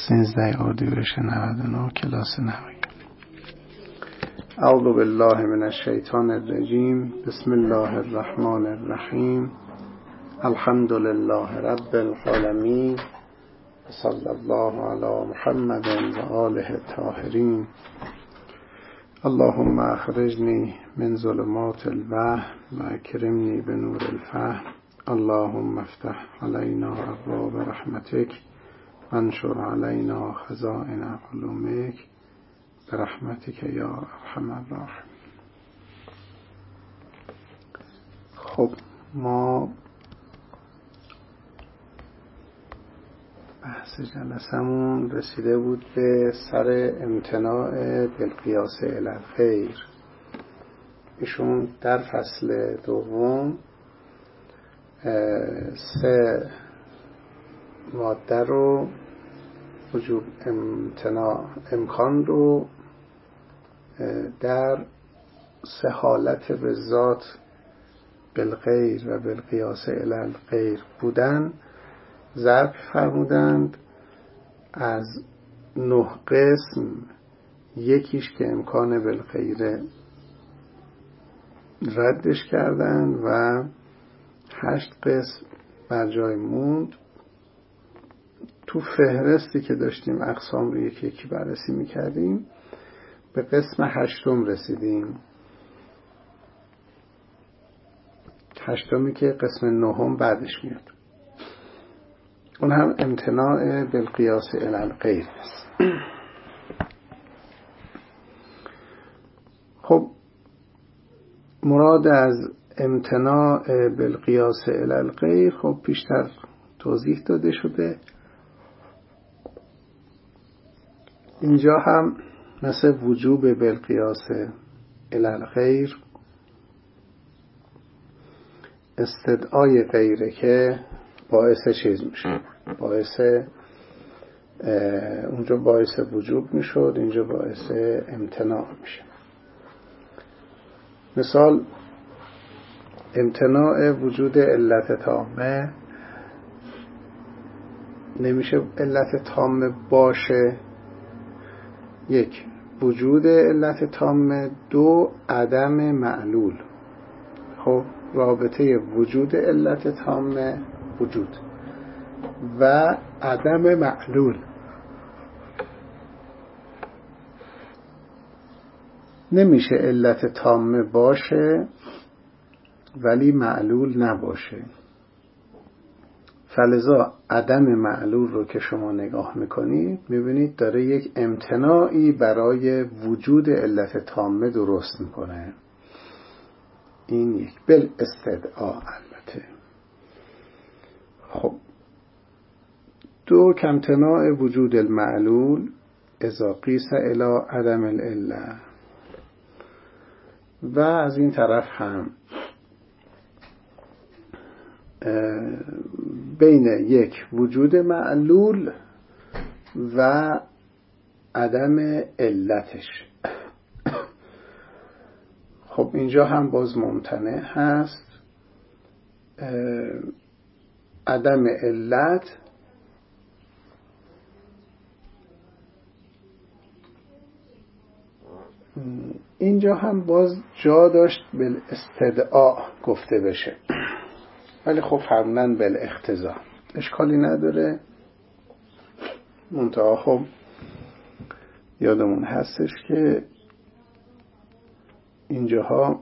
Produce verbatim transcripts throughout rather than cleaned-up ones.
سیزده اردیبهشت نود و نه کلاس نهایی. اعوذ بالله من الشیطان الرجیم. بسم الله الرحمن الرحیم. الحمد لله رب العالمین. صلی الله علی محمد و آله الطاهرین. اللهم اخرجنی من ظلمات الوهم و اکرمنی بنور الفهم. اللهم افتح علینا ابواب رحمتک وانشر علینا خزائن علومک برحمتک یا ارحم الراحمین. خب ما بحث جلسمون رسیده بود به سر امتناع بالقیاس الی الغیر. ایشون در فصل دوم سه ماده رو وجوب امتناع امکان رو در سه حالت به ذات بالغیر و بالقیاس الی الغیر بودن ضرب فرمودند. از نه قسم یکیش که امکان بالغیر ردش کردن و هشت قسم بر جای موند. تو فهرستی که داشتیم اقسام رو یکی یکی بررسی میکردیم به قسم هشتم رسیدیم. هشتمی که قسم نهم بعدش میاد. اون هم امتناع بالقیاس الی الغیر است. خب مراد از امتناع بالقیاس الی الغیر خب بیشتر توضیح داده شده. اینجا هم مثل وجوب بالقیاس الی الغیر استدعای غیره که باعث چیز میشه، باعث اونجا باعث وجوب میشد، اینجا باعث امتناع میشه. مثال امتناع وجود علت تامه نمیشه علت تامه باشه. یک، وجود علت تامه. دو، عدم معلول. خب رابطه وجود علت تامه وجود و عدم معلول. نمیشه علت تامه باشه ولی معلول نباشه. فلذا عدم معلول رو که شما نگاه میکنید میبینید داره یک امتناعی برای وجود علت تامه درست میکنه. این یک بل استدعا البته. خب دو، کامتناع وجود المعلول اذا قیس الی عدم العله. و از این طرف هم بین یک وجود معلول و عدم علتش. خب اینجا هم باز ممتنع هست. عدم علت اینجا هم باز جا داشت بالاستدعاء گفته بشه ولی خب فرمودن بالاقتضاء، اشکالی نداره. منتها خب یادمون هستش که اینجاها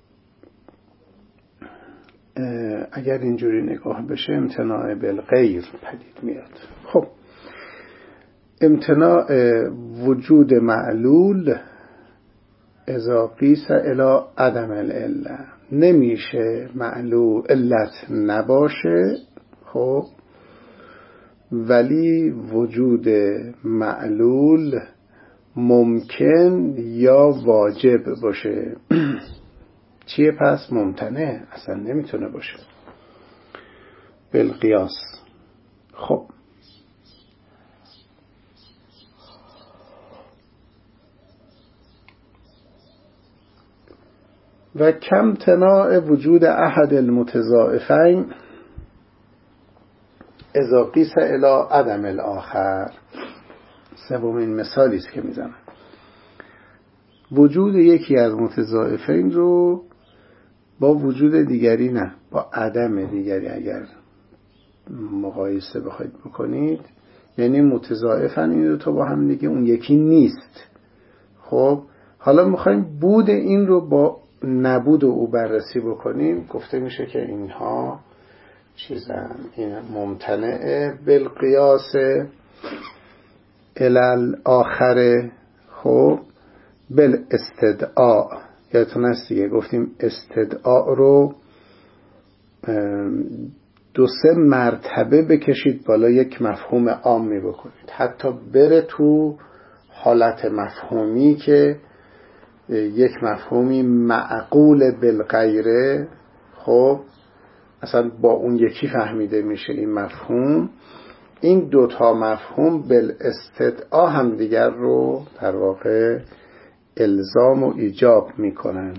اگر اینجوری نگاه بشه امتناع بالغیر پدید میاد. خب امتناع وجود معلول اذا قیس الی عدم العله. نمیشه معلول علت نباشه خب ولی وجود معلول ممکن یا واجب باشه. چیه پس؟ ممتنع، اصلا نمیتونه باشه بالقیاس. خب و کم تناع وجود احد المتضاعفین اذا قیس الی عدم الاخر. سومین مثالی است که میزنم. وجود یکی از متضاعفین رو با وجود دیگری نه، با عدم دیگری اگر مقایسه بخواید بکنید، یعنی متضاعفن این دو تا با هم دیگه، اون یکی نیست. خب حالا میخوایم بود این رو با نبود او بررسی بکنیم، گفته میشه که اینها چیزن، این ممتنع بالقیاس الال آخره. خب بل استدعا، یادتون هست دیگه گفتیم استدعا رو دو سه مرتبه بکشید بالا یک مفهوم عامی بکنید، حتی بره تو حالت مفهومی که یک مفهومی معقول بالغیره، خب اصلا با اون یکی فهمیده میشه این مفهوم. این دوتا مفهوم بالاستدعا هم دیگر رو در واقع الزام و ایجاب میکنند.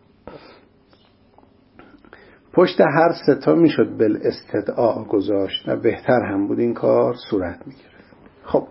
پشت هر ستا میشد بالاستدعا گذاشت و بهتر هم بود این کار صورت میگرفت. خب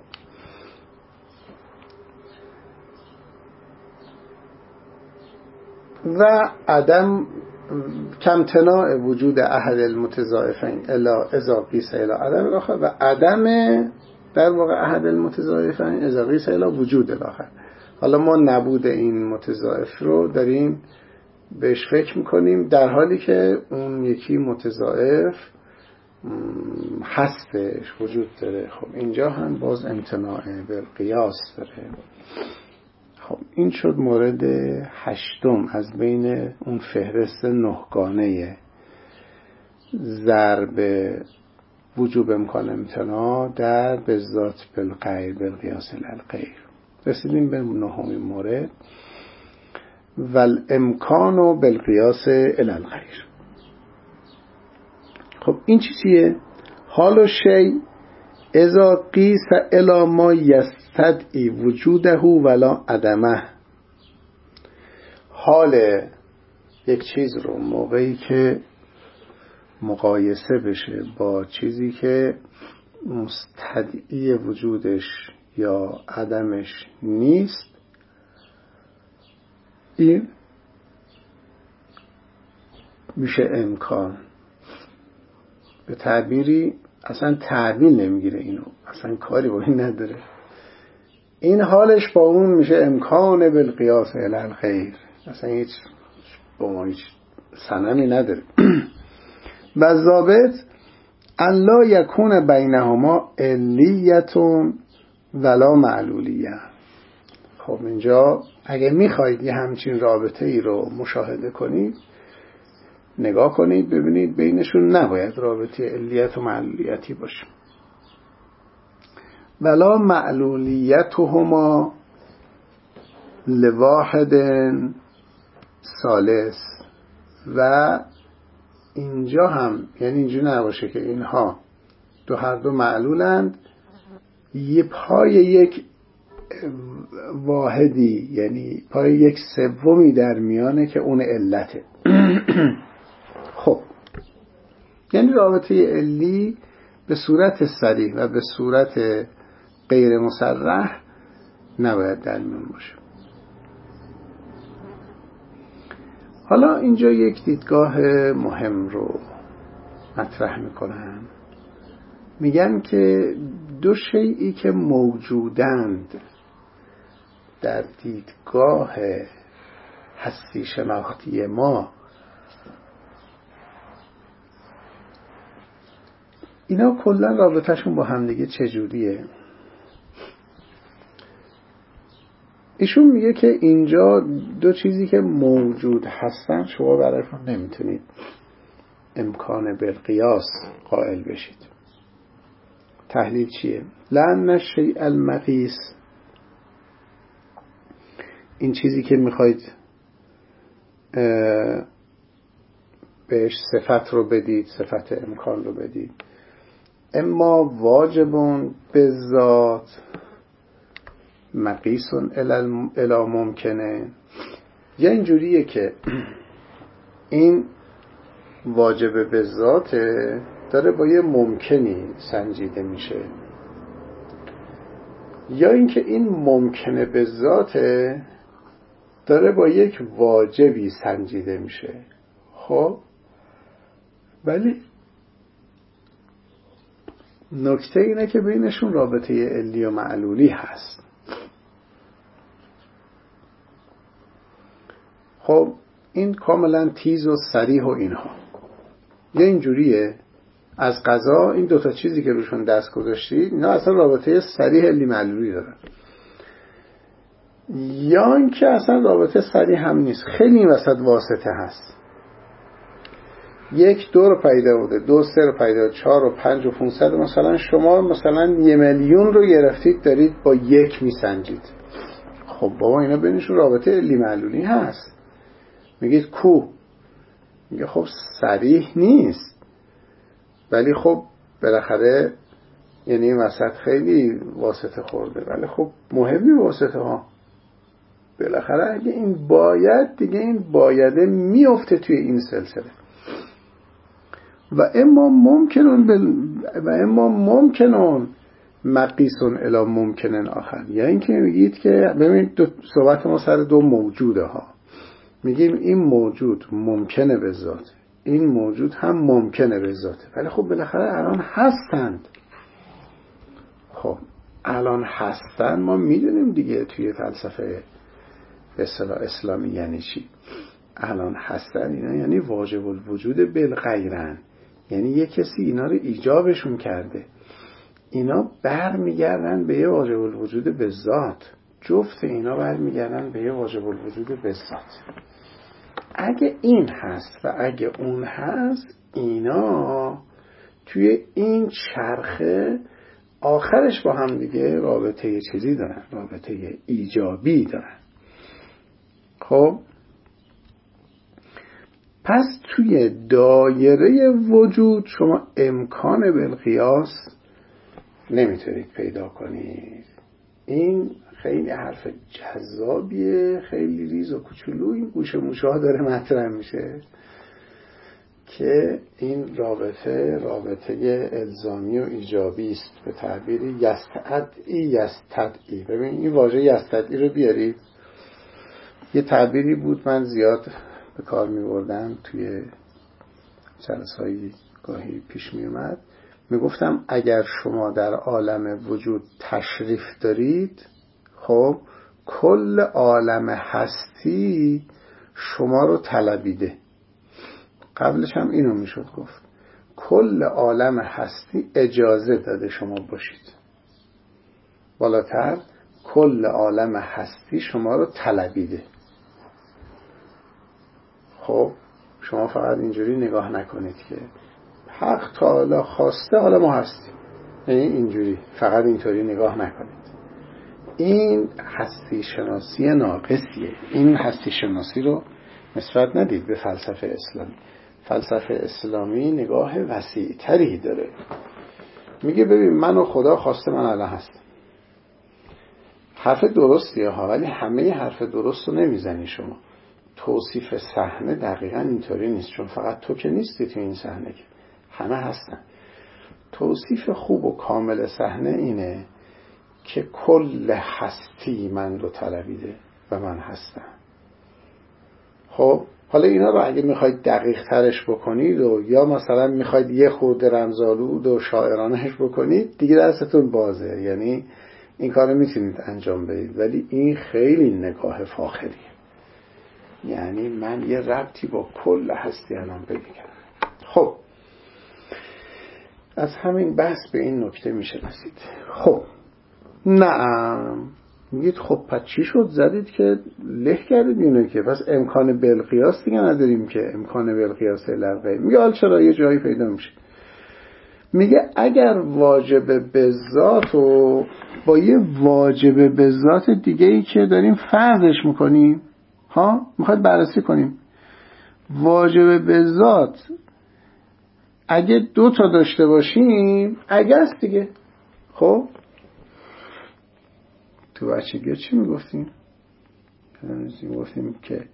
و عدم کمتناع وجود احد المتضاعفین الا اذا قیس الی عدم الاخر، و عدم در واقع احد المتضاعفین اذا قیس الی وجود الاخر. حالا ما نبود این متضاعف رو داریم بهش فکر میکنیم در حالی که اون یکی متضاعف هستش، وجود داره. خب اینجا هم باز امتناع بالقیاس داره. خب این شد مورد هشتم از بین اون فهرست نهگانه ضرب وجوب امکان امتناع در بالذات بالغیر بالقیاس الالغیر. رسیدیم به نهمین مورد والامکان بالقیاس الالغیر. خب این چی چیه؟ حال و شی اذا قیس الی ما یستدعی وجوده ولا عدمه. حال یک چیز رو موقعی که مقایسه بشه با چیزی که مستدعی وجودش یا عدمش نیست، این میشه امکان. به تعبیری اصلا تعبیر نمیگیره اینو، اصلا کاری با این نداره. این حالش با اون میشه امکان بالقیاس الالغیر، اصلا هیچ با ما هیچ سنمی نداره. و ضابط ان لا یکون بینهما علیتون ولا معلولیه. خب اینجا اگه میخواید یه همچین رابطه ای رو مشاهده کنید، نگاه کنید ببینید بینشون نباید رابطه علیت و معلولیتی باشه. ولا معلولیتهما لواحد ثالث. و اینجا هم یعنی اینجا نباشه که اینها دو هر دو معلولند، یه پای یک واحدی یعنی پای یک سومی در میانه که اون علته. خب یعنی رابطه علی به صورت صریح و به صورت غیر مصرح نباید در میان باشه. حالا اینجا یک دیدگاه مهم رو مطرح میکنم. میگن که دو شیئی که موجودند در دیدگاه هستی شناختی ما، اینا کلا رابطهشون با همدیگه چجوریه؟ ایشون میگه که اینجا دو چیزی که موجود هستن شما برایشون نمیتونید امکان بالقیاس قائل بشید. تحلیل چیه؟ لأن الشیء المقیس، این چیزی که میخواید بهش صفت رو بدید، صفت امکان رو بدید، اما واجبون بالذات مقیسون الی ممکنه، یا اینجوریه که این واجب بالذات داره با یه ممکنی سنجیده میشه، یا اینکه این ممکنه به ذاته داره با یک واجبی سنجیده میشه. خب ولی نکته اینه که بینشون رابطه علی و معلولی هست. خب این کاملا تیز و صریح و اینها. یا اینجوریه از قضا این دوتا چیزی که روشون دست گذاشتید اینا اصلا رابطه صریح علی معلولی دارن، یا اینکه اصلا رابطه صریح هم نیست، خیلی این وسط واسطه هست. یک دو رو پیدا بوده، دو سه رو پیدا، چهار و پنج و پونصد، مثلا شما مثلا یه میلیون رو گرفتید دارید با یک میسنجید. خب بابا اینا بینشون رابطه علی معلولی هست. میگید کو؟ میگه خب صریح نیست، ولی خب بالاخره یعنی این وسط خیلی واسطه خورده، ولی خب مهمی واسطه ها. بالاخره اگه این باید دیگه این بایده میفته توی این سلسله. و اما ممکنون بل... و اما ممکنون مقیسون الی ممکنن آخر. یا اینکه میگید که ببینید دو... صحبت ما سر دو موجوده ها. میگیم این موجود ممکنه به ذات، این موجود هم ممکنه به ذاته، ولی خب بالاخره الان هستند. خب الان هستن ما میدونیم دیگه توی فلسفه به اصطلاح اسلامی یعنی چی. الان هستن اینا یعنی واجب الوجود بالغیرن، یعنی یه کسی اینا رو ایجابشون کرده. اینا برمیگردن به یه واجب الوجود به ذات. جفت اینا برمیگردن به یه واجب الوجود به ذات. اگه این هست و اگه اون هست، اینا توی این چرخه آخرش با هم دیگه رابطه چیزی دارن، رابطه ایجابی دارن. خب پس توی دایره وجود شما امکان بالقیاس نمیتونید پیدا کنید. این خیلی حرف جذابیه، خیلی ریز و کوچولو این گوشه موشه ها داره مطرح میشه که این رابطه رابطه الزامی و ایجابی است. به تعبیری یستدعی یستدعی. ببین این واژه یستدعی رو بیارید. یه تعبیری بود من زیاد به کار می بردم توی جلسه‌های گاهی پیش می اومد. می گفتم اگر شما در عالم وجود تشریف دارید، خب کل عالم هستی شما رو طلبیده. قبلش هم اینو می شد گفت کل عالم هستی اجازه داده شما باشید. بالاتر کل عالم هستی شما رو طلبیده. خب شما فقط اینجوری نگاه نکنید که حق تعالی خواسته حالا ما هستیم، یعنی اینجوری فقط اینطوری نگاه نکنید. این هستی شناسی ناقصیه. این هستی شناسی رو نسبت ندید به فلسفه اسلامی. فلسفه اسلامی نگاه وسیع تری داره. میگه ببین من و خدا خواسته من الان هستم. حرف درستیه ها، ولی همه حرف درست رو نمیزنی شما. توصیف صحنه دقیقا اینطوری نیست، چون فقط تو که نیستی تو این صحنه، که همه هستن. توصیف خوب و کامل صحنه اینه که کل هستی من رو طلبیده و من هستم. خب حالا اینا رو اگه میخواید دقیق ترش بکنید و یا مثلا میخواید یه خورده رمزآلود و شاعرانهش بکنید، دیگه دستتون بازه، یعنی این کار میتونید انجام بدید، ولی این خیلی نگاه فاخریه. یعنی من یه ربطی با کل هستی الان پیدا کردم. خب از همین بحث به این نکته میشه رسید. خب نعم میگید خب پس چی شد زدید که له کردید اینو که پس امکان بالقیاس دیگه نداریم که امکان بالقیاس لغوی. میگه حالا چرا یه جایی پیدا میشه. میگه اگر واجب به ذات و با یه واجب به ذات دیگه ای که داریم فرضش میکنیم، ها میخواد بررسی کنیم واجب به ذات اگه دو تا داشته باشیم اگه است دیگه. خب تو بچگی چی میگفتیم؟ میگفتیم که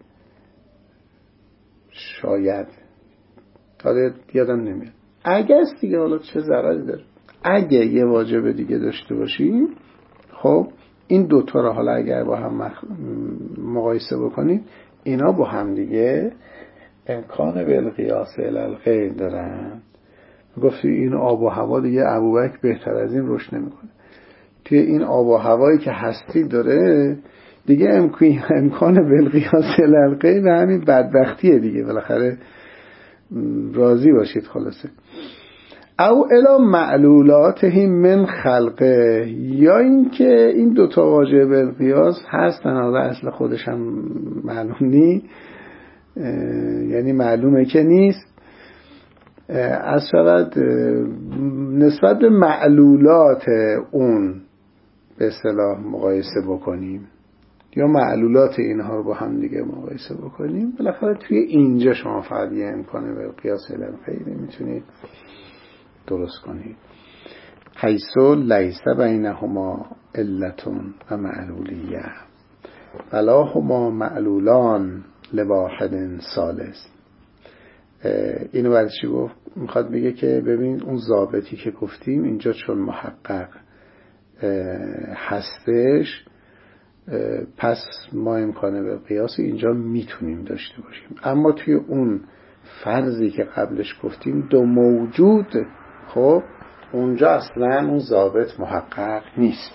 شاید، حالا یادم نمیاد، اگه است دیگه. حالا چه ضرری داره اگه یه واجب دیگه داشته باشیم؟ خب این دوتا رو حالا اگر با هم مخ... مقایسه بکنید، اینا با هم دیگه امکان بالقیاس الی الغیر دارن. گفتی این آب و هوا دیگه ابوبکر بهتر از این روش نمیکنه. توی این آب و هوایی که هستی داره دیگه امکان امکان بالقیاس الی الغیر همین بدبختیه دیگه. بالاخره راضی باشید خلاصه. او الی معلولاته من خلقه، یا اینکه این دوتا واژه بالقیاس هستن حالا اصل خودش هم معلوم نی، یعنی معلومه که نیست، از شود نسبت به معلولات اون به اصطلاح مقایسه بکنیم یا معلولات اینها رو با هم دیگه مقایسه بکنیم. بالاخره توی اینجا شما فقط یه امکان بالقیاس الی الغیر میتونید درست کنید. حیث لیس بینهما علتون و معلولیه ولا هما معلولان لواحد ثالث. اینو برای چی گفت؟ میخواد بگه که ببین اون ضابطی که گفتیم اینجا چون محقق هستش، پس ما امکانه به قیاس اینجا میتونیم داشته باشیم. اما توی اون فرضی که قبلش گفتیم دو موجود، خب اونجا اصلا اون ضابط محقق نیست.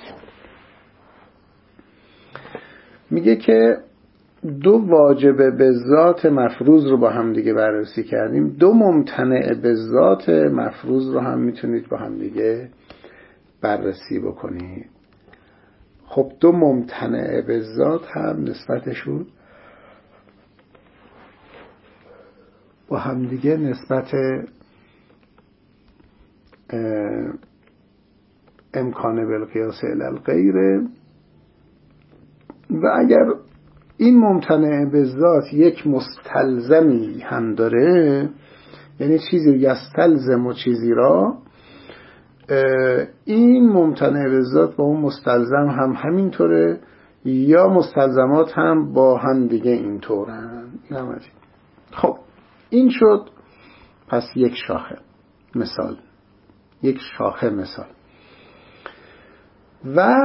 میگه که دو واجب به ذات مفروض رو با هم دیگه بررسی کردیم، دو ممتنع به ذات مفروض رو هم میتونید با هم دیگه بررسی بکنید. خب دو ممتنع به ذات هم نسبتشون با هم دیگه نسبت امکان بالقیاس الی الغیر، و اگر این ممتنع به ذات یک مستلزمی هم داره، یعنی چیزی یستلزم و چیزی را، این ممتنع به ذات با اون مستلزم هم همینطوره یا مستلزمات هم با هم دیگه اینطورن. خب این شد پس یک شاخه مثال، یک شاخه مثال. و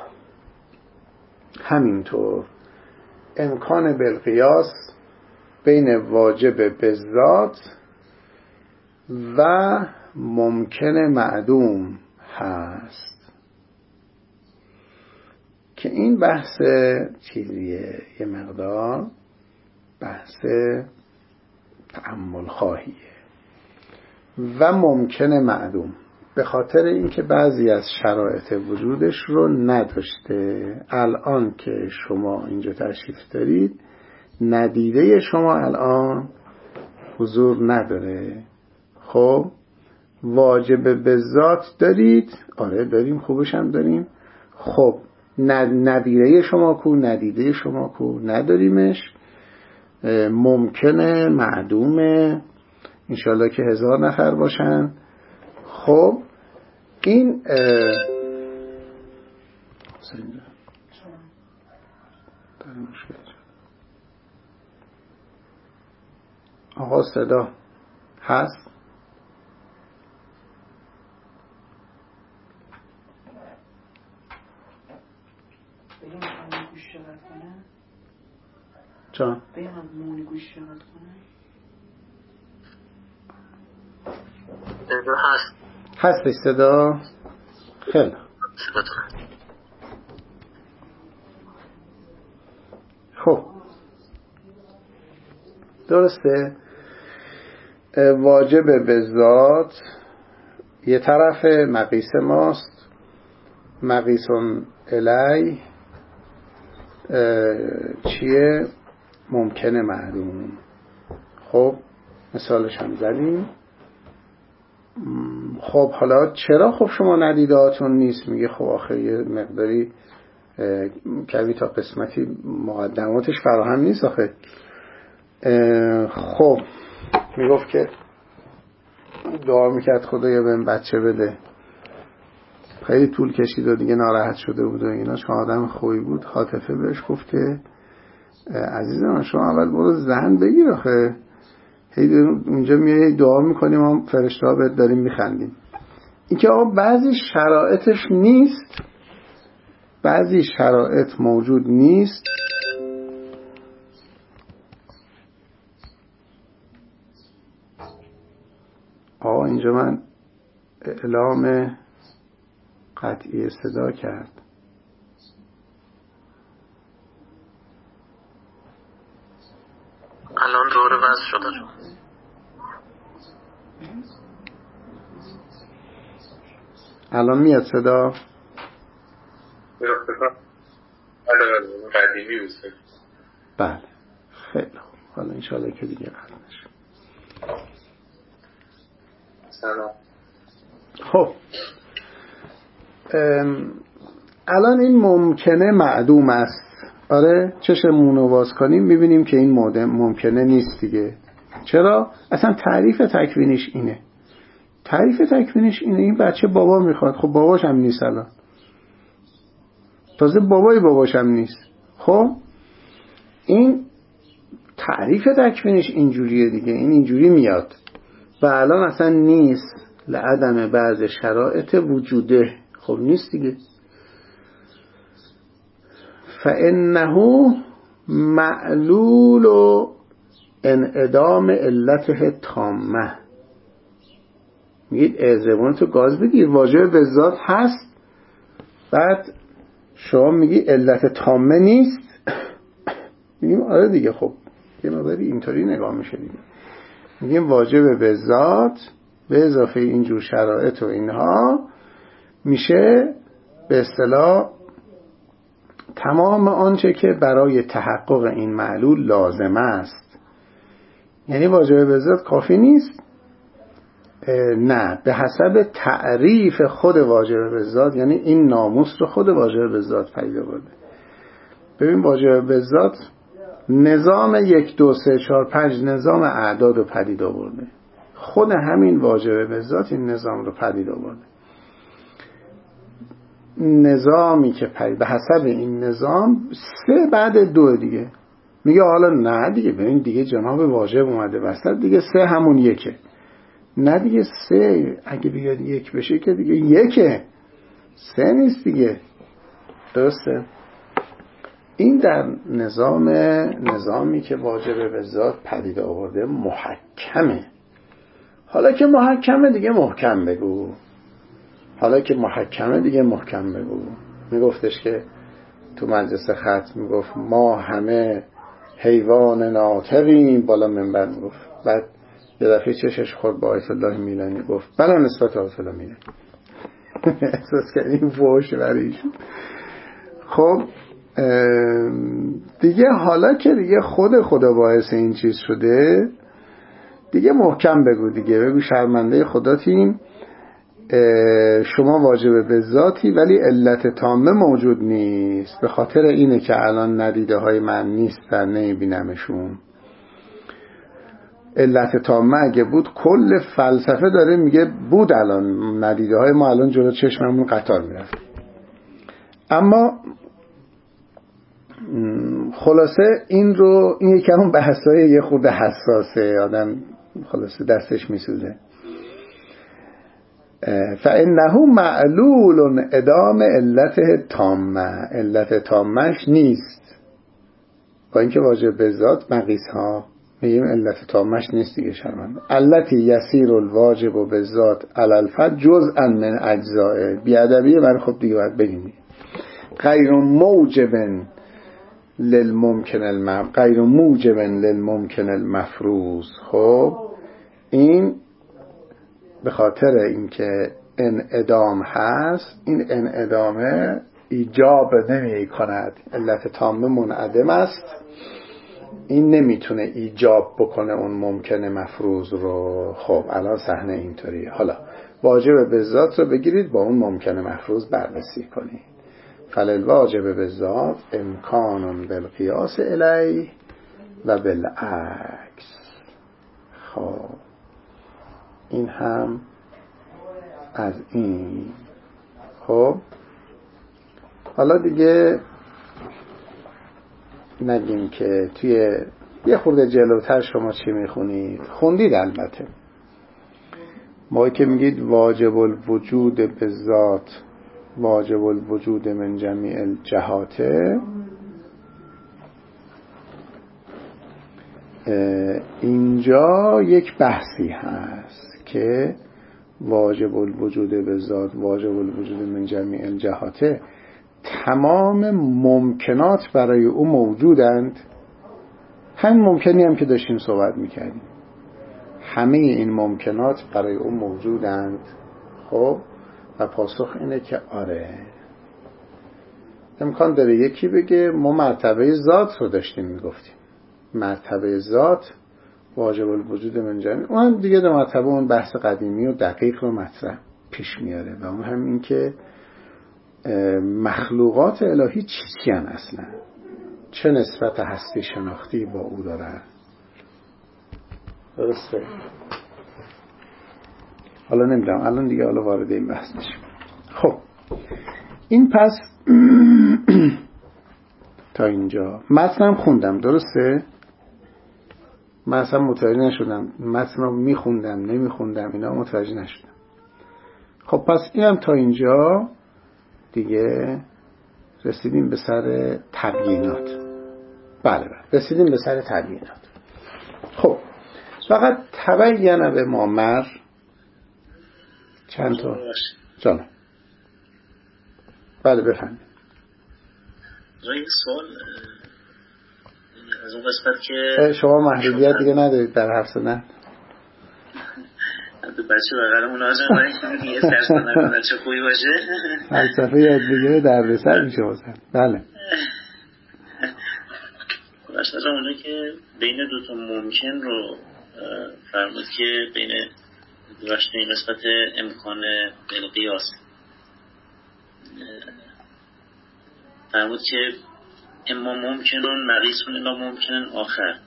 همینطور امکان بالقیاس بین واجب به ذات و ممکن معدوم هست که این بحث چیزیه، یه مقدار بحث تأمل خواهیه. و ممکن معدوم به خاطر اینکه بعضی از شرایط وجودش رو نداشته. الان که شما اینجا تشریف دارید ندیده شما الان حضور نداره. خب واجب به ذات دارید؟ آره داریم، خوبش هم داریم. خب ندیده شما کو؟ ندیده شما کو؟ نداریمش. ممکنه معدومه، انشالله که هزار نفر باشن. خب این آقا صدا هست؟ جان بگم مونی گوش شغل کنه؟ صدا هست؟ هستش صدا؟ خیلی خب درسته. واجب به ذات یه طرف مقیس ماست، مقیسون الی چیه؟ ممکنه معدوم. خب مثالش هم زدیم. خب حالا چرا خب شما ندیدهاتون نیست؟ میگه خب آخه یه مقداری کمی تا قسمتی مقدماتش فراهم نیست آخه. خب میگفت که دعا میکرد خدایا بهم بچه بده، خیلی طول کشید و دیگه ناراحت شده بود و اینا، چون آدم خوبی بود. حاطفه بهش گفت که عزیزم شما اول برو زن بگیر آخه، هی اونجا میای دعا میکنیم هم فرشته ها بهت داریم میخندیم. این که آقا بعضی شرایطش نیست، بعضی شرایط موجود نیست. آه اینجا من اعلام قطعی صدا کرد. الان دوره وصل شده. الان میاد صدا؟ قدیمی بود. بله خیلی خوب. حالا انشاءالله که دیگه قطع نشه. سلام. خب الان این ممکنه معدوم است. آره چشمون رو باز کنیم میبینیم که این ممکنه نیست دیگه. چرا؟ اصلا تعریف تکوینش اینه. تعریف تکوینش اینه این بچه بابا میخواد. خب باباش هم نیست الان. تازه بابای باباش هم نیست. خب این تعریف تکوینش اینجوریه دیگه. این اینجوری میاد و الان اصلا نیست لعدم بعض شرایط وجوده. خب نیست دیگه. فإنه معلول و انعدام علته تامه. میگید زبانتو گاز بگیر، واجب به ذات هست، بعد شما میگی علت تامه نیست. میگیم آره دیگه. خب یه مقداری اینطوری نگاه میشه دیگه. میگیم واجب به ذات به اضافه اینجور شرایط و اینها میشه به اصطلاح تمام آنچه که برای تحقق این معلول لازم است. یعنی واجب به ذات کافی نیست؟ نه، به حسب تعریف خود واجب به ذات، یعنی این ناموس رو خود واجب به ذات پیدا برده. ببین واجب به ذات نظام یک دو سه چهار پنج نظام اعداد رو پدید آورده. خود همین واجب به ذات این نظام رو پدید آورده. نظامی که پدید به حسب این نظام سه بعد دو دیگه میگه حالا نه دیگه ببین دیگه جناب واجب اومده وسط دیگه سه همون یکه. نه دیگه سه اگه بیاد یک بشه که دیگه یکه، سه نیست دیگه. درسته؟ این در نظام نظامی که واجب به ذات پدید آورده محکمه. حالا که محکمه دیگه محکم بگو. حالا که محکمه دیگه محکم بگو. میگفتش که تو مجلس خط میگفت ما همه حیوان ناطقیم بالا منبر میگفت. بعد یه دفعه چشش خورد با آیت الله میلانی گفت بلا نسبت آیت الله میلانی. احساس کردیم فوش بریش. خب دیگه حالا که دیگه خود خدا باعث این چیز شده دیگه محکم بگو دیگه. بگو شرمنده خداتیم، شما واجب به ذاتی ولی علت تامه موجود نیست. به خاطر اینه که الان ندیده های من نیستن، نمیبینمشون. علت تامه اگه بود کل فلسفه داره میگه بود الان ندیده های ما الان جلو چشممون قطار میرفت. اما خلاصه این رو این یکی همون بحثای یه خورده حساسه، آدم خلاصه دستش میسوزه. فإنه معلول ادام علت تامه. علت تامهش نیست. با اینکه واجب به ذات مقیس ها میگیم علت تامهش نیست دیگه. شرمنده علتی یسیر الواجب و به ذات علالفت جزءا من اجزائه. بیادبیه برای خب دیگه باید بگیم غیر موجب للممکن الم غیر موجب للممکن المفروض. خب این به خاطر اینکه انعدام هست، این انعدامه ایجاب نمی کند. علت تامه منعدم است، این نمیتونه ایجاب بکنه اون ممکن مفروض رو. خب الان صحنه اینطوریه. حالا واجب به ذات رو بگیرید با اون ممکن مفروض بررسی کنید. فللواجب به ذات امکان بالقیاس الیه و بالعکس. خب این هم از این. خب حالا دیگه نگیم که توی یه خورده جلوتر شما چی میخونید. خوندید البته. ما که میگید واجب الوجود به ذات واجب الوجود من جمیع الجهات، اینجا یک بحثی هست که واجب الوجود به ذات واجب الوجود من جمیع الجهات، تمام ممکنات برای او موجودند. همین ممکنی هم که داشتیم صحبت میکردیم، همه این ممکنات برای او موجودند. خب و پاسخ اینه که آره، امکان داره یکی بگه ما مرتبه ذات رو داشتیم میگفتیم، مرتبه ذات واجب الوجود من جمیع، اون دیگه در مرتبه اون بحث قدیمی و دقیق رو مطرح پیش میاره و اون هم این که مخلوقات الهی چی چی هن اصلا، چه نسبت هستی شناختی با او داره. درسته؟ حالا نمیدونم الان دیگه حالا وارد این بحث نشیم. خب این پس تا اینجا متنم خوندم، درسته؟ من اصلا متوجه نشدم، متن رو میخوندم نمیخوندم اینا متوجه نشدم. خب پس اینم تا اینجا دیگه رسیدیم به سر تبیینات. بله بله رسیدیم به سر تبیینات. خب فقط تبین به ما مر چند تا جانم. بله بفهمید. این سوال از اون قسمت که شما محدودیت دیگه ندارید در حرف زدن. تو بچه بغلمون آجا باید دیگه سرسان نکنه چه خوبی باشه. فلسفه یاد بگیره در رسر میشه بازن. بله باشه آجا اونجا که بین دوتا ممکن رو فرمود که بین داشته این قسمت امکان بالقیاس فرمود که اما ممکنون مقیسون الا ممکنن آخر.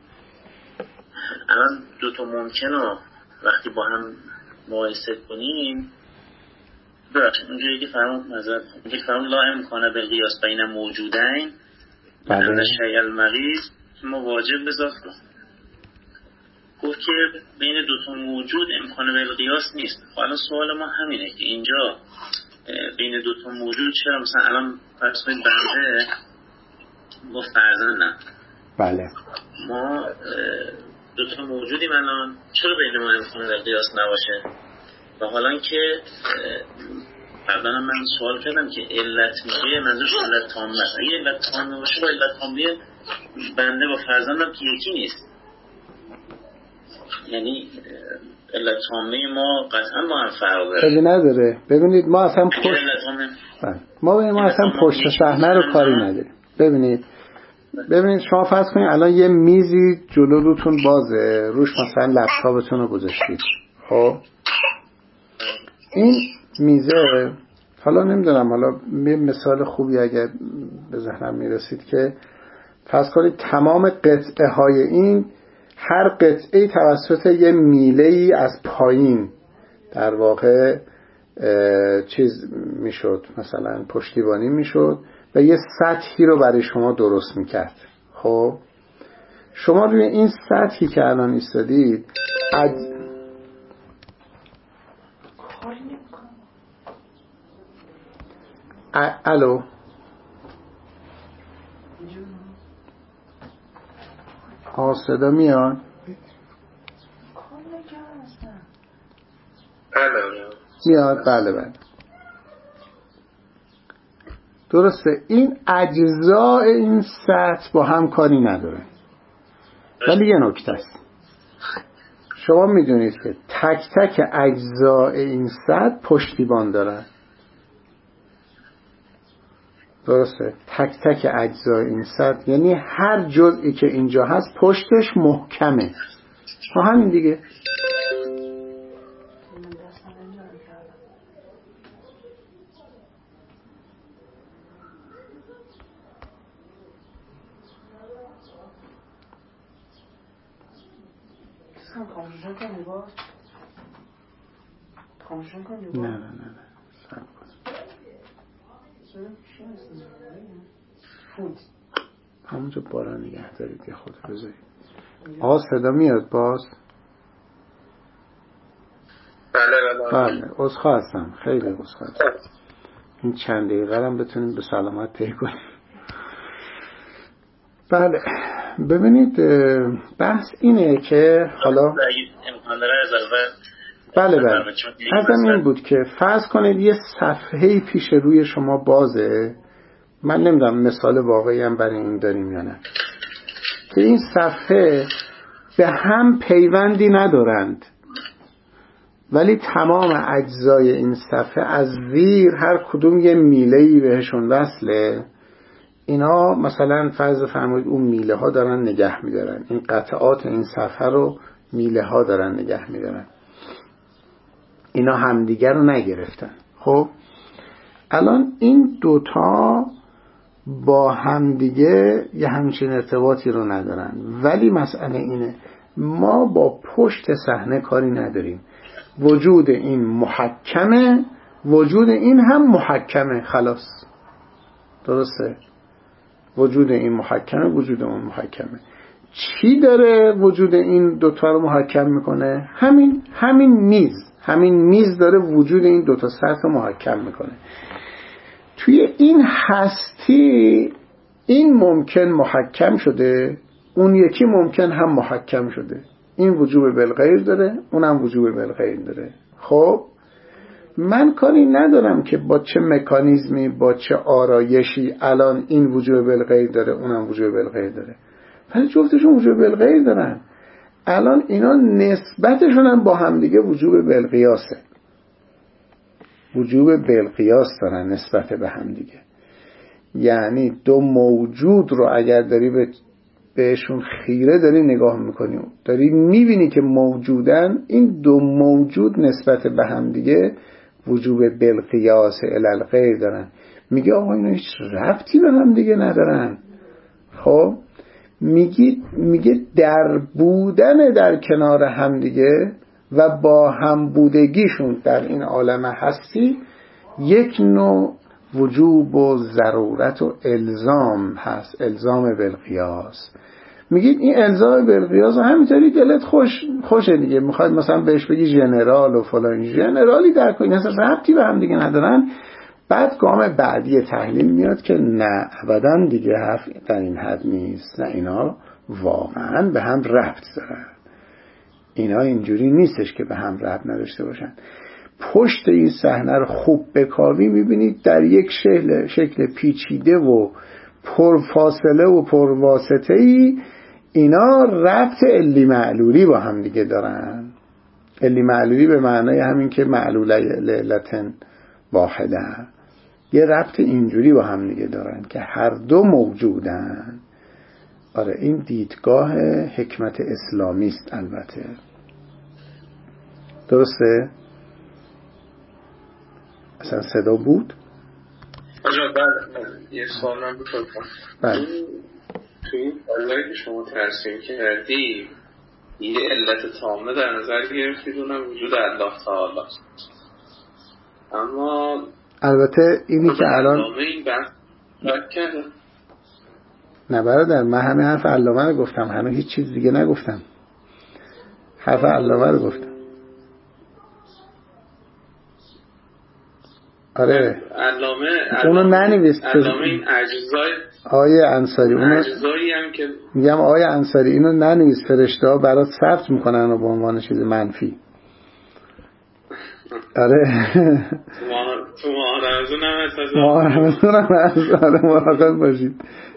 الان دوتا ممکن رو وقتی با هم مقایسه کنیم ببخشید اونجایی که فرمود نظر اونجایی که فرمود لا امکانه بالقیاس بین موجودین بله شیء المقیس ما واجب به ذات گفت که بین دوتا موجود امکان بالقیاس نیست. حالا سوال ما همینه که اینجا بین دوتا موجود چرا مثلا الان فرض کنید بنده با فرزندم، بله ما دوتا موجودیم الان، چرا بین ما امکان بالقیاس نباشه؟ و حالا که قبلا من سوال کردم که علت میگه منظورش علت تامه است، اگه علت تامه باشه با علت تامه بنده با فرزندم که یکی نیست، یعنی علت تامه ما قطعا با هم فرق داره. خیلی نداره. ببینید ما اصلا پشت ما ببینید ما اصلا پشت صحنه رو کاری نداریم. ببینید ببینید شما فرض کنید الان یه میزی جلو روتون بازه، روش مثلا لپتاپتون رو گذاشتید. خب این میزه حالا نمیدونم، حالا یه مثال خوبی اگر به ذهنم میرسید که فرض کنید تمام قطعه های این هر قطعه توسط یه میله‌ای از پایین در واقع چیز میشد، مثلا پشتیبانی میشد و یه سطحی رو برای شما درست میکرد. خب شما روی این سطحی که الان ایستادید اد... ا... الو آه صدا میاد؟ میاد بله بله درسته. این اجزاء این سطح با هم کاری نداره، ولی یه نکته است، شما میدونید که تک تک اجزاء این سطح پشتیبان دارن. درسته، تک تک اجزای این سطح یعنی هر جزئی که اینجا هست پشتش محکمه. ما همین دیگه نه نه نه نه سب کن همونجا بالا نگه دارید یه خود بذارید. آقا صدا میاد باز؟ بله بله بله عذرخواهی هستم، خیلی عذرخواهی هستم. این چند دقیقه هم بتونیم به سلامت طی کنیم. بله ببینید بحث اینه که حالا بله بله ازم این بود که فرض کنید یه صفحه پیش روی شما بازه، من نمیدونم مثال واقعی هم برای این داریم یا نه، که این صفحه به هم پیوندی ندارند ولی تمام اجزای این صفحه از زیر هر کدوم یه میله‌ای بهشون وصله. اینا مثلا فرض فرمایید اون میله ها دارن نگه میدارن، این قطعات این صفحه رو میله ها دارن نگه میدارن، اینا همدیگر رو نگرفتن. خب الان این دوتا با همدیگه یه همچین ارتباطی رو ندارن، ولی مسئله اینه ما با پشت صحنه کاری نداریم، وجود این محکمه، وجود این هم محکمه، خلاص درسته، وجود این محکمه، وجود اون محکمه. چی داره وجود این دوتا رو محکم میکنه؟ همین همین میز همین میز داره وجود این دوتا سطح رو محکم میکنه. توی این هستی این ممکن محکم شده، اون یکی ممکن هم محکم شده، این وجوب بالغیر داره، اون هم وجوب بالغیر داره. خب من کاری ندارم که با چه مکانیزمی با چه آرایشی الان این وجوب بالغیر داره اون هم وجوب بالغیر داره، ولی جفتشون وجوب بالغیر دارن. الان اینا نسبتشون هم با هم دیگه وجوب بالقیاسه، وجوب بالقیاس دارن نسبت به هم دیگه. یعنی دو موجود رو اگر داری به بهشون خیره داری نگاه میکنی، داری میبینی که موجودن، این دو موجود نسبت به هم دیگه وجوب بالقیاس الالغیر دارن. میگه آقا اینا هیچ ربطی به هم دیگه ندارن. خب میگه میگه در بودن در کنار هم دیگه و با هم بودگیشون در این عالم هستی یک نوع وجوب و ضرورت و الزام هست، الزام بالقیاس. میگید این الزام بالقیاس همینطوری دلت خوش خوشه دیگه، میخواد مثلا بهش بگی ژنرال و فلان ژنرالی در کل اصلا ربطی به هم دیگه ندارن. بعد گام بعدی تحلیل میاد که نه ابدا دیگه حرف در این حد نیست، نه اینا واقعا به هم ربط دارن، اینا اینجوری نیستش که به هم ربط نداشته باشن. پشت این صحنه رو خوب بکاوی میبینید در یک شکل, شکل پیچیده و پرفاصله و پرواسطه‌ای اینا ربط علی معلولی با هم دیگه دارن. علی معلولی به معنای همین که معلوله لعلتن واحده، یه ربط اینجوری با هم دیگه دارن که هر دو موجودن. آره این دیدگاه حکمت اسلامی است البته، درسته؟ اصلا صدا بود؟ آجا بله یه سوال من بکنم. بله تو این حالایی که شما ترسیم کردی یه علت تامه در نظر گرفتید اونم وجود الله تعالی است، اما البته اینی که الان این بحث رد کرده. نه برادر من همه حرف علامه رو گفتم، همه هیچ چیز دیگه نگفتم، حرف علامه رو گفتم. آره علامه اونو ننویس، علامه این اجزای آیه انصاری اونو اجزایی هم که میگم آیه انصاری اینو ننویس، فرشته ها برات ثبت میکنن و به عنوان چیز منفی. آره تو ما رمزون هم هست ما رمزون هم هست آره مراقب باشید.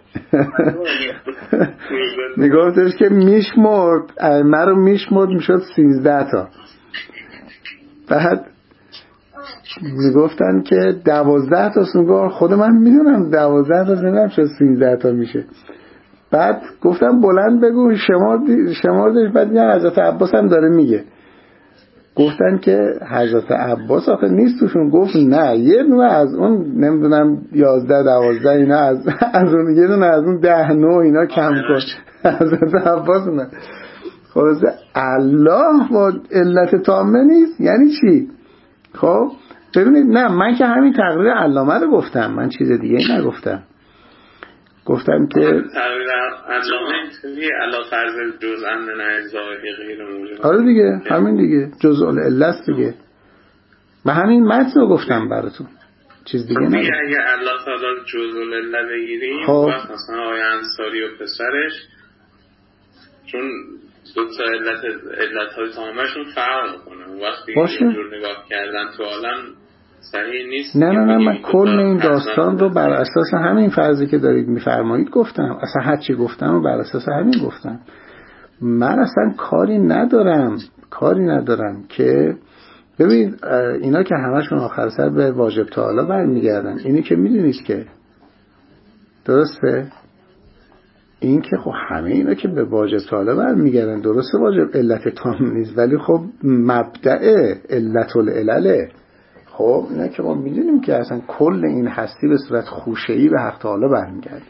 میگفتش که میشمرد ائمه رو میشمرد میشد سیزده تا، بعد میگفتن که دوازده تا سنگار، خود من میدونم دوازده تا نمیدونم شد سیزده تا میشه. بعد گفتم بلند بگو شمار شماردش، بعد میگن حضرت عباس هم داره میگه. گفتن که حضرت عباس آخه نیست توشون، گفت نه یه دونه از اون نمیدونم یازده دوازده اینا از از اون یه دونه از اون ده نو اینا کم کن. حضرت عباس نه. خلاصه الله با علت تامه نیست یعنی چی؟ خب ببینید نه من که همین تقریر علامه رو گفتم، من چیز دیگه ای نگفتم. گفتم که تقریر علامه اینطوری علا فرض جزء من اجزای غیر موجود. آره دیگه همین دیگه جزء العله دیگه. من همین متن رو گفتم براتون. چیز دیگه نداره. اگه الله تعالی جزء العله بگیریم خب مثلا آقای انصاری و پسرش، چون دو تا علت علت‌های تامه‌شون فرق می‌کنه. وقتی اینجور نگاه کردن تو عالم صحیح نیست. نه نه نه من کل این داستان رو بر اساس همین فرضی که دارید میفرمایید گفتم، اصلا هر چی گفتم بر اساس همین گفتم. من اصلا کاری ندارم کاری ندارم که ببینید اینا که همشون آخر سر به واجب تعالی برمیگردن، اینی که میدونید که درسته، این که خب همه اینا که به واجب تعالی برمیگردن درسته، واجب علت تام نیست ولی خب مبدأ علت العلله. خب اینا که ما میدونیم که اصلا کل این هستی به صورت خوشه‌ای به حق تعالی برمیگرده.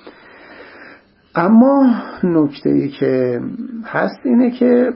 اما نکته ای که هست اینه که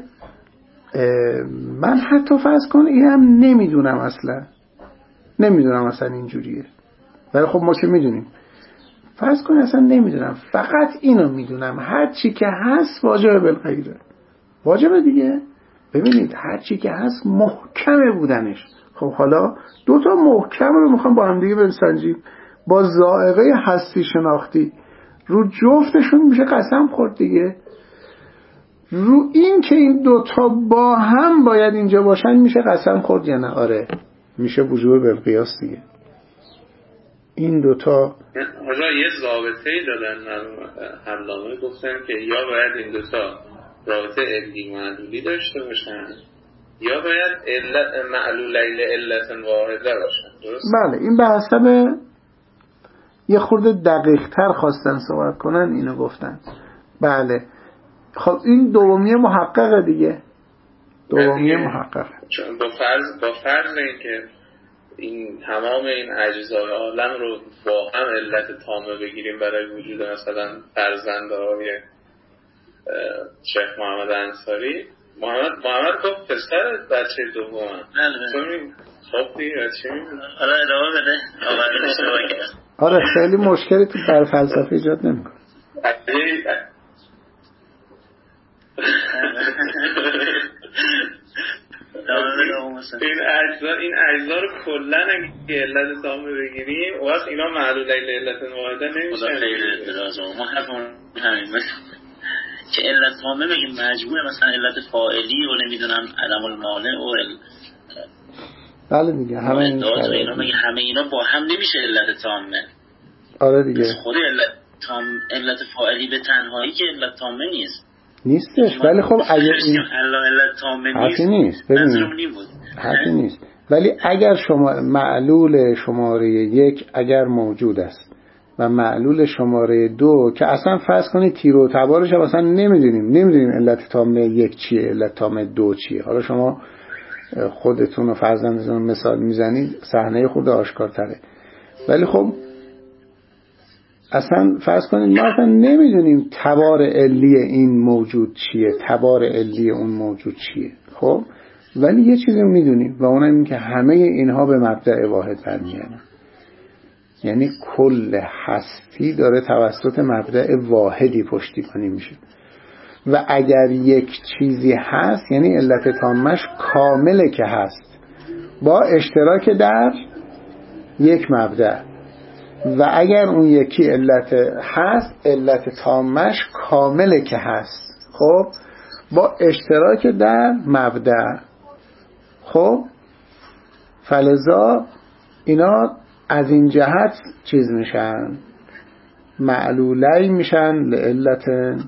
من حتی فرض کن اینم نمیدونم اصلا نمیدونم اصلا اینجوریه، ولی خب ما که میدونیم، فرض کن اصلا نمیدونم، فقط اینو میدونم هر چی که هست واجب بالغیره، واجبه دیگه. ببینید هر چی که هست محکمه بودنش. خب حالا دو تا محکم رو میخوام با هم دیگه بسنجیم با ذائقه هستی شناختی، رو جفتشون میشه قسم خورد دیگه. رو این که این دوتا با هم باید اینجا باشن میشه قسم خورد یا نه؟ آره میشه وجوب بالقیاس دیگه. این دوتا حالا یه ضابطه‌ای دادن علامه، گفتن که یا باید این دوتا رابطه علی معلولی داشته باشن یا باید علت معلولیل علت واحده باشن. درست؟ بله این به حسب یه خورده دقیق تر خواستن صحبت کنن اینو گفتن. بله خب این دومیه محققه دیگه، دومیه محققه. چون با فرض با فرض این که این تمام این اجزای عالم رو با هم علت تامه بگیریم برای وجود مثلا فرزندهای شیخ محمد انصاری، محمد محمد گفت پسر بچه دوم. بله خب دیگه چی می‌دونم. حالا ادامه بده. آقای اشتباه کرد. آره خیلی مشکلی تو در فلسفه ایجاد نمی‌کنه. این اجزا این اجزا رو کلا اگه علت تامه بگیریم واسه اینا معلولیل علت واحده نمیشه. خدا خیلی درازه ما حرفمون همین که علت تامه بگیم مجموعه مثلا علت فاعلی و نمیدونم عدم المانع و ال... بله دیگه همه این اینا میگه همه اینا با هم نمیشه علت تامه. آره دیگه خود علت تام علت فاعلی به تنهایی که علت تامه نیست نیستش، ولی خب اگر این علت تامه حرفی نیست، ببینید حرفی نیست، ولی اگر شما معلول شماره یک اگر موجود است و معلول شماره دو که اصلا فرض کنید تیر و تبارش هم اصلا نمیدونیم نمیدونیم علت تامه یک چیه علت تامه دو چیه، حالا شما خودتون و فرزندتون مثال میزنید صحنه خود آشکارتره، ولی خب اصلا فرض کنید ما اصلا نمیدونیم تبار علی این موجود چیه، تبار علی اون موجود چیه. خب ولی یه چیزی میدونیم و اونم این که همه اینها به مبدأ واحد برمیگردن، یعنی کل هستی داره توسط مبدأ واحدی پشتیبانی میشه و اگر یک چیزی هست یعنی علت تامش کامله که هست با اشتراک در یک مبدأ، و اگر اون یکی علت هست علت تامش کامله که هست خب با اشتراک در مبدأ. خب فلذا اینا از این جهت چیز میشن معلولی میشن لعلت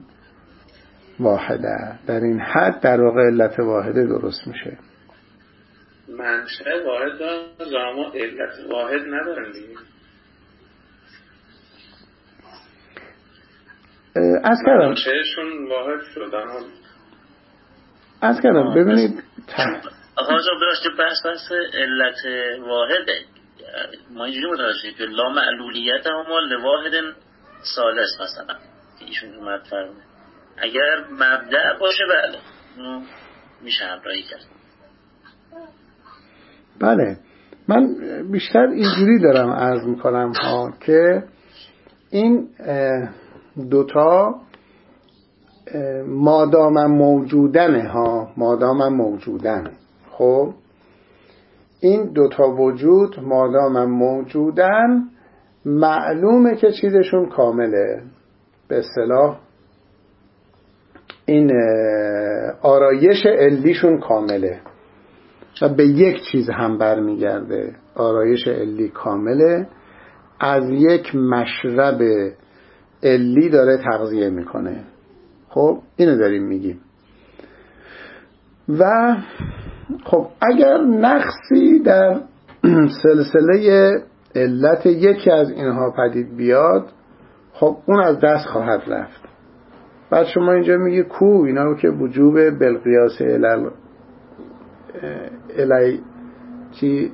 واحده، در این حد در واقع علت واحده درست میشه. منشأ واحد دارن اما علت واحد ندارن دیگه. از کردم منشأشون واحد شد اما از کردم ببینید آقا جا براشته بحث بحث علت واحده، ما اینجوری متوجه که لا معلولیت هم لواحد ثالث مثلا که ایشون اومد فرمه اگر مبدأ باشه بله میشه همراهی کرد. بله من بیشتر اینجوری دارم عرض میکنم ها که این دوتا مادام موجودنه ها مادام موجودن. خب این دوتا وجود مادام موجودن معلومه که چیزشون کامله. به اصطلاح این آرایش علیشون کامله و به یک چیز هم برمیگرده. آرایش علی کامله، از یک مشرب علی داره تغذیه میکنه. خب اینو داریم میگیم. و خب اگر نقصی در سلسله علت یکی از اینها پدید بیاد، خب اون از دست خواهد رفت. بعد شما اینجا میگی کو اینا رو که وجوب بالقیاس الال الی چی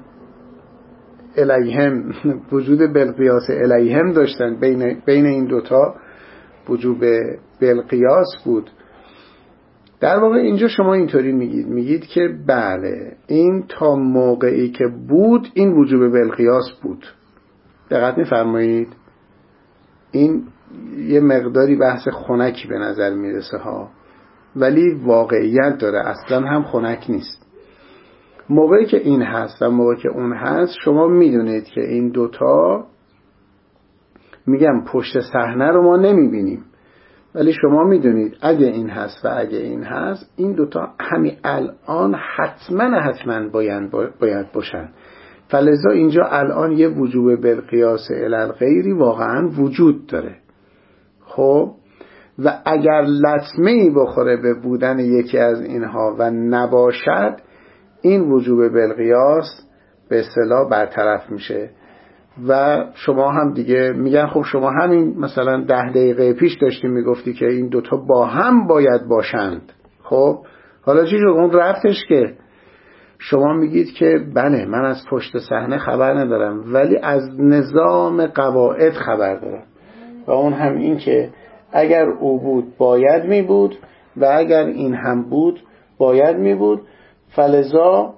الیهم وجود بالقیاس الیهم داشتن، بین بین این دوتا وجوب بالقیاس بود. در واقع اینجا شما اینطوری میگید میگید که بله این تا موقعی که بود این وجوب بالقیاس بود. دقت می‌فرمایید؟ این یه مقداری بحث خنکی به نظر میرسه ها، ولی واقعیت داره، اصلا هم خنک نیست. موقعی که این هست و موقعی که اون هست، شما میدونید که این دوتا، میگم پشت صحنه رو ما نمیبینیم، ولی شما میدونید اگه این هست و اگه این هست، این دوتا همین الان حتما حتما باید, باید باشن. فلذا اینجا الان یه وجوب بالقیاس الی غیری واقعا وجود داره. خب و اگر لطمه‌ای بخوره به بودن یکی از اینها و نباشد، این وجوب بالقیاس به اصطلاح برطرف میشه. و شما هم دیگه میگن خب شما همین مثلا ده دقیقه پیش داشتی میگفتی که این دوتا با هم باید باشند. خب حالا چی شد؟ اون رفتش که شما میگید که بله من از پشت صحنه خبر ندارم، ولی از نظام قواعد خبر دارم، و اون هم این که اگر او بود باید می بود و اگر این هم بود باید می بود. فلذا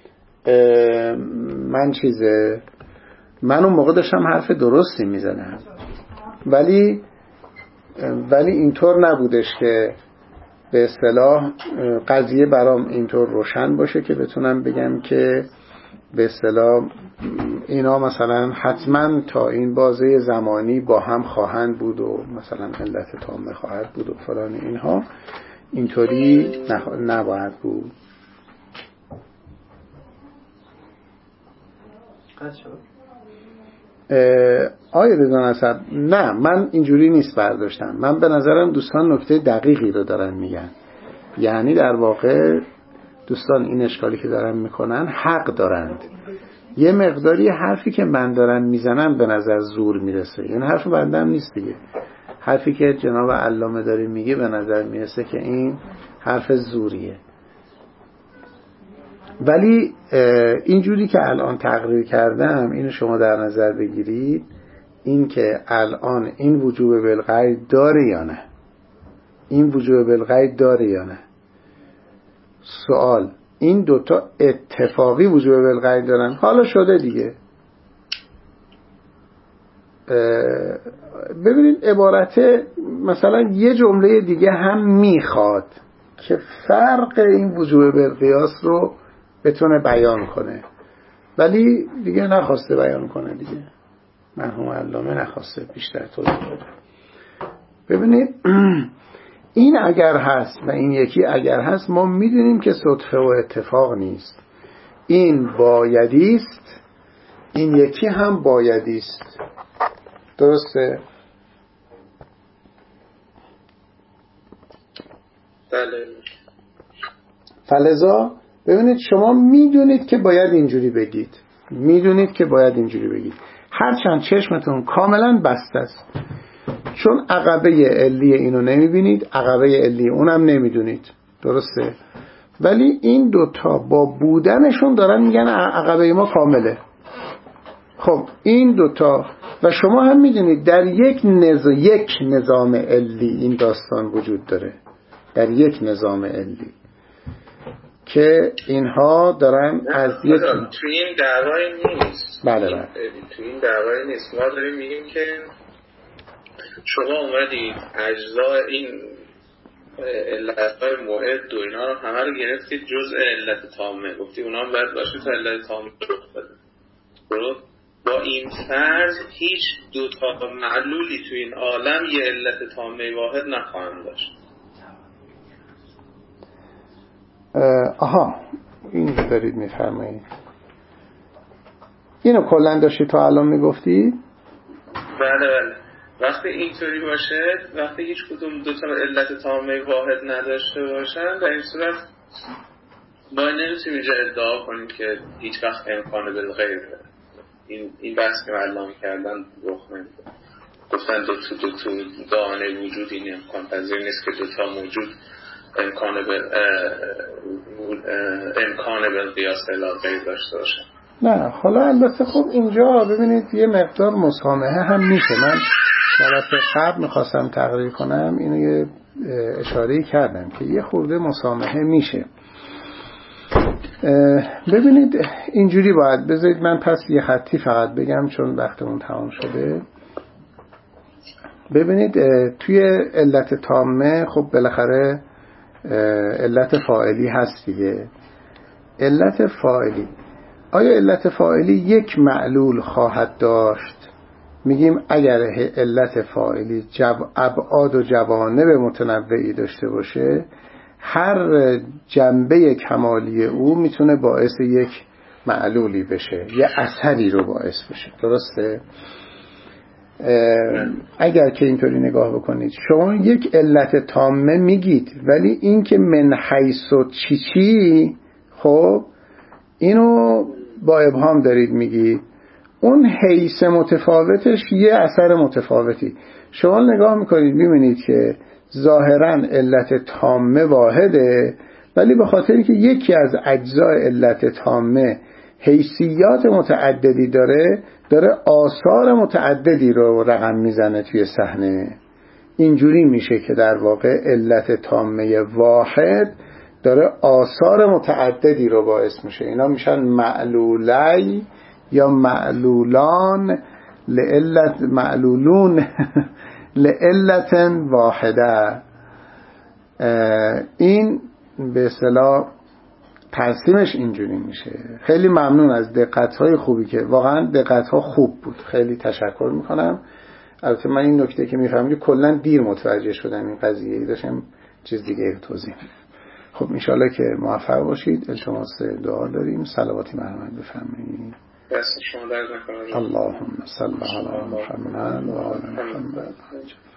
من چیزه من اون موقع داشتم حرف درستی میزنم، ولی ولی اینطور نبودش که به اصطلاح قضیه برام اینطور روشن باشه که بتونم بگم که به اصطلاح اینا مثلا حتما تا این بازه زمانی با هم خواهند بود و مثلا علت تامه خواهد بود و فلان اینها. اینطوری نخ... نباید بود. آیا رضا نصب نه، من اینجوری نیست برداشتم. من به نظرم دوستان نکته دقیقی رو دارن میگن. یعنی در واقع دوستان این اشکالی که دارن میکنن حق دارند. یه مقداری حرفی که من دارن میزنم به نظر زور میرسه، یعنی حرف بندم نیست دیگه. حرفی که جناب علامه داره میگه به نظر میرسه که این حرف زوریه. ولی اینجوری که الان تقریر کردم اینو شما در نظر بگیرید، این که الان این وجوب بالغیب داره یا نه، این وجوب بالغیب داره یا نه. سوال این دوتا اتفاقی وجوب بالغیب دارن، حالا شده دیگه. ببینید عبارت مثلا یه جمله دیگه هم میخواد که فرق این وجوب بالقیاس رو بتونه بیان کنه، ولی دیگه نخواسته بیان کنه دیگه. مرحوم علامه نخواسته بیشتر توضیح بده. ببینید این اگر هست و این یکی اگر هست، ما میدونیم که صدفه و اتفاق نیست. این بایدی است، این یکی هم بایدی است. درسته؟ بله. فلذا ببینید شما میدونید که باید اینجوری بگید، میدونید که باید اینجوری بگید، هرچند چشمتون کاملا بسته است، چون عقبه علی اینو نمیبینید، عقبه علی اونم نمیدونید. درسته؟ ولی این دوتا با بودنشون دارن میگن عقبه ما کامله. خب این دوتا و شما هم میدونید در یک نظام یک نظام علی این داستان وجود داره، در یک نظام علی که اینها دارن از یک توی این دعوای نیست. بله بله توی این دعوای نیست. ما داریم میگیم که شما اومدید اجزای این علتهای معد و اینا رو همه رو گرفتی جزء علت تامه، گفتی اونا هم باید باشه تا علت تامه رخ بده. درست؟ با این فرض هیچ دو تا معلولی تو این عالم یه علت تامه واحد نخواهند داشت. آها این دارید میفرمایید، اینو کلن داشتی تا الان میگفتی؟ بله بله. وقتی اینطوری باشه، وقتی هیچ کدوم دو تا علت تامه واحد نداشته باشن، در این صورت ما نمیتونیم اینجا ادعا کنیم که هیچ وقت امکان بالغیر داره. این این بحث که علامه کردن رخ نمیده. گفتن دو تا دو تا دانه وجود این امکان پذیر نیست که دو تا موجود امکان بل امکان بالقیاس الغیر داشته باشه. نه حالا البته خب اینجا ببینید یه مقدار مسامحه هم میشه. من جلسه قبل میخواستم تقریر کنم، اینو یه اشاره‌ای کردم که یه خورده مسامحه میشه. ببینید اینجوری باید بذارید من پس یه خطی فقط بگم چون وقتمون تمام شده. ببینید توی علت تامه خب بالاخره علت فاعلی هست دیگه. علت فاعلی، آیا علت فاعلی یک معلول خواهد داشت؟ میگیم اگر علت فاعلی ابعاد و جوانب متنوعی داشته باشه، هر جنبه کمالی او میتونه باعث یک معلولی بشه، یه اثری رو باعث بشه. درسته؟ اگر که اینطوری نگاه بکنید، شما یک علت تامه میگید ولی این که من حیث و چی چی، خب اینو با ابهام دارید میگید. اون حیث متفاوتش یه اثر متفاوتی. شما نگاه میکنید میبینید که ظاهراً علت تامه واحده، ولی به خاطری که یکی از اجزای علت تامه حیثیات متعددی داره، داره آثار متعددی رو رقم میزنه توی صحنه. اینجوری میشه که در واقع علت تامه واحد داره آثار متعددی رو باعث میشه. اینا میشن معلولی یا معلولان لعلت معلولون لعلت واحده. این به اصطلاح ترسیمش اینجوری میشه. خیلی ممنون از دقت‌های خوبی که واقعا دقت‌ها خوب بود، خیلی تشکر میکنم. البته من این نکته که میفهمم که کلا دیر متوجه شدم این قضیه، داشتم چیز دیگه توضیح میدم. خب انشالله که موفق باشید. التماس دعا داریم، صلواتی مرحمت بفرمایید. دست شما درد نکنه. اللهم صل علی محمد و آل محمد.